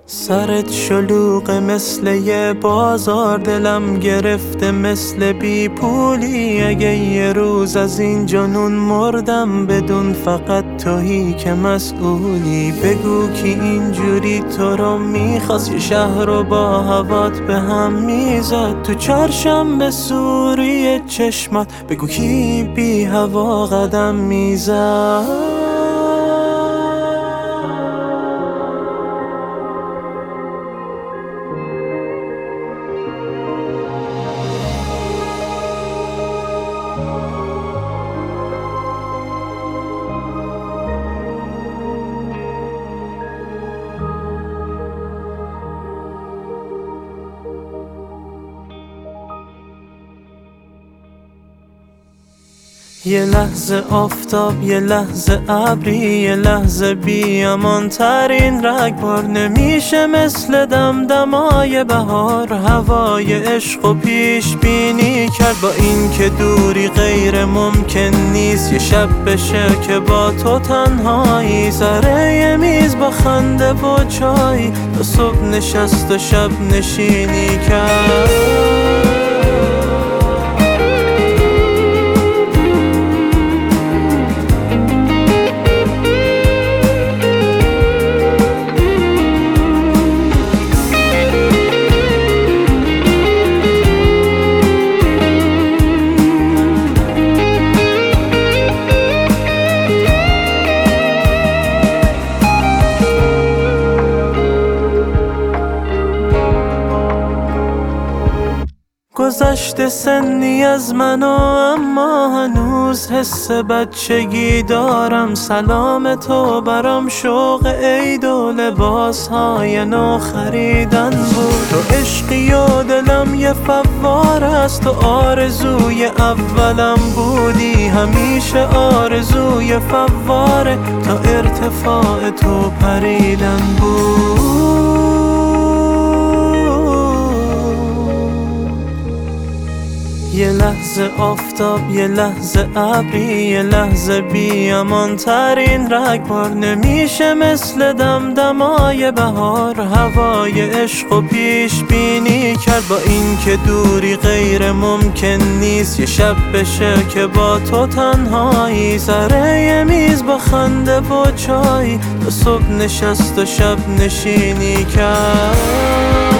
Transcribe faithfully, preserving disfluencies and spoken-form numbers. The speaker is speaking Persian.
سرت شلوغ مثل یه بازار، دلم گرفته مثل بی پولی. اگه یه روز از این جنون مردم، بدون فقط تویی که مسئولی. بگو کی اینجوری تو رو میخواست، یه شهر رو با هوات به هم میزد. تو چهارشنبه سوری چشمات بگو کی بی هوا قدم میزد. یه لحظه آفتاب، یه لحظه ابری، یه لحظه بی امان ترین رگبار. نمیشه مثل دمدمای بهار هوای عشق و پیش بینی کرد. با این که دوری غیر ممکن نیست، یه شب بشه که با تو تنهایی. سر یه میز با خنده و چای، تا صبح نشست و شب نشینی کرد. گذشته سنی از منو، اما هنوز حس بچگی دارم. سلام تو برام شوق عید و لباس های نو خریدن بود. تو عشقی و دلم یه فوار است، تو آرزوی اولم بودی. همیشه آرزوی فواره، تا ارتفاع تو پریدن بود. یه لحظه آفتاب، یه لحظه ابری، یه لحظه بی امان ترین رگبار. نمیشه مثل دمدمای بهار هوای عشق و پیش بینی کرد. با این که دوری غیر ممکن نیست، یه شب بشه که با تو تنهایی. سر یه میز با خنده و چای، تا صبح نشست و شب نشینی کرد.